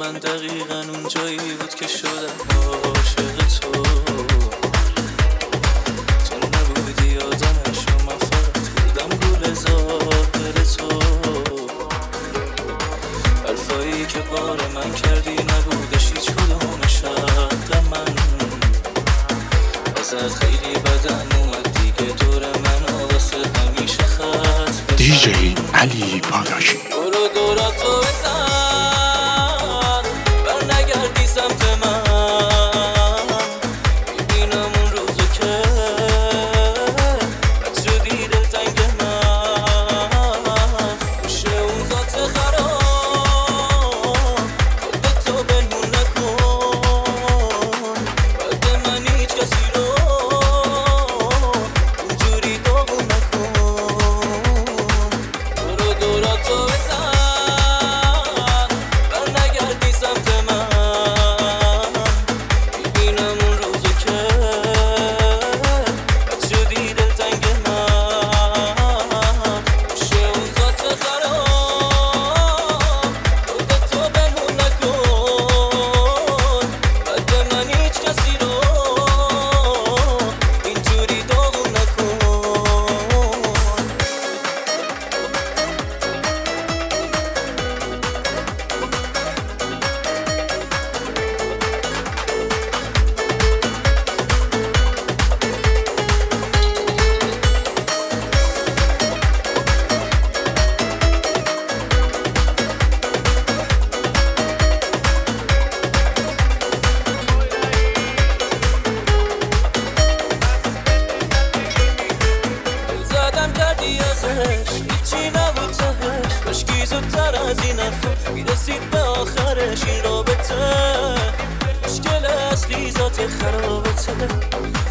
من دقیقا اون جایی بود که شدم عاشق تو. تو نبودی آدمش و من فقط بودم گول ظاهر تو. حرفایی که بار من کردی نبودش هیچ کدومش حق من. ازت خیلی بدم اومد دیگه دور من واسه همیشه خط دیجی علی پاداشی. برو دوراتو بزن بر نگردی سمت من. میبینم اون روزو که بد شدی دلتنگ من. میشه اون ذات خراب خودتو بنمون نکن. بعد من هیچ کسی رو اونجوری داغون نکن. برو دوراتو بزن بر نگردی سمت من. میبینم اون روزو که بد شدی دلتنگ من. میشه اون ذات خراب خودتو بنمون نکن. بعد من هیچ کسی رو اینجوری داغون نکن. زدم کردی ازش هیچی نبود تهش. کاشکی زودتر از این حرفا میرسید به آخرش. این رابطه مشکل اصلی ذات خرابته.